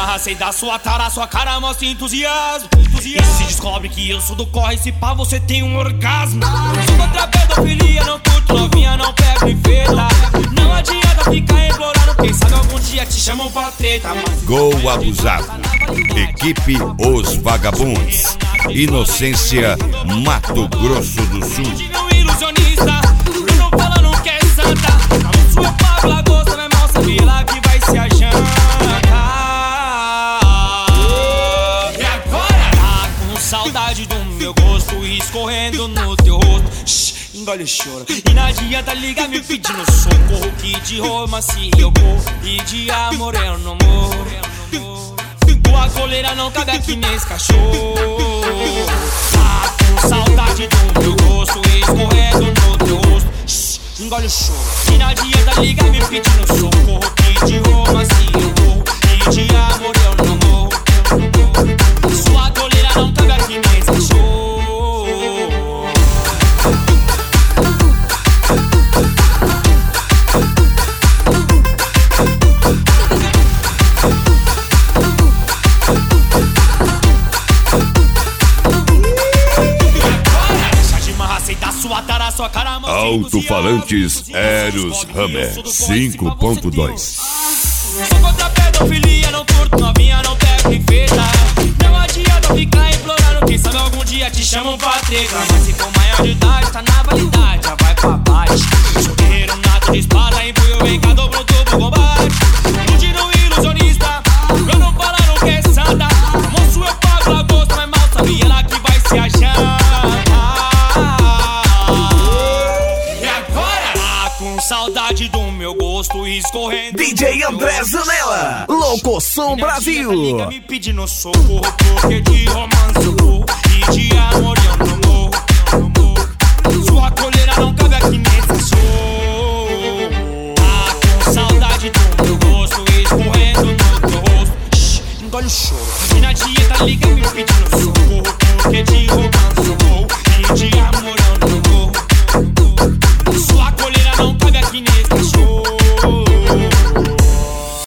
marra, sei da sua tara, sua cara mostra entusiasmo. E se descobre que eu sou do corre, se pá você tem um orgasmo. Eu sou contra a pedofilia, não curto novinha, não pego enfeita. Não adianta ficar implorando, quem sabe algum dia te chamam pra treta. Gol abusado. Equipe Os Vagabundos. Inocência, Mato Grosso do Sul. Ilusionista, Bruno falando que é santa. A sua Pablo Lagosta, vai mal saber lá que vai se ajantar. E agora? Tá com saudade do meu gosto escorrendo no teu rosto. Shhh, engole o choro. E não adianta ligar me pedindo socorro, que de romance eu corro e de amor eu não morro. Tua coleira não cabe aqui nesse cachorro. Tá com saudade do meu gosto escorrendo no teu rosto. Shhh, engole o choro. E não adianta ligar me pedindo socorro, que de romance eu corro e de amor eu não morro. Sua coleira não cabe aqui nesse cachorro. Alto-falantes Eros Hammer 5.2. Sou contra a pedofilia, não curto novinha, não pego enfeita. Não adianta ficar implorando, quem sabe algum dia te chamam pra treta. Mas se for maior de idade, tá na validade, já vai pra baixo. Sou guerreiro nato de espada, empunho, vem cá, dobro tubo, combate. Fugindo ilusionista, eu não falando que é santa. Moço, eu pago lagosta, mas mal sabia ela que vai se achar. Saudade do meu gosto escorrendo. DJ André Zanella, Locoção Brasil. Liga me pedindo socorro, porque de romance eu corro e de amor eu não morro. Sua coleira não cabe aqui nesse show. Tá com saudade do meu gosto escorrendo no teu rosto. Shhh, engole o choro. E na dieta liga me pedindo socorro.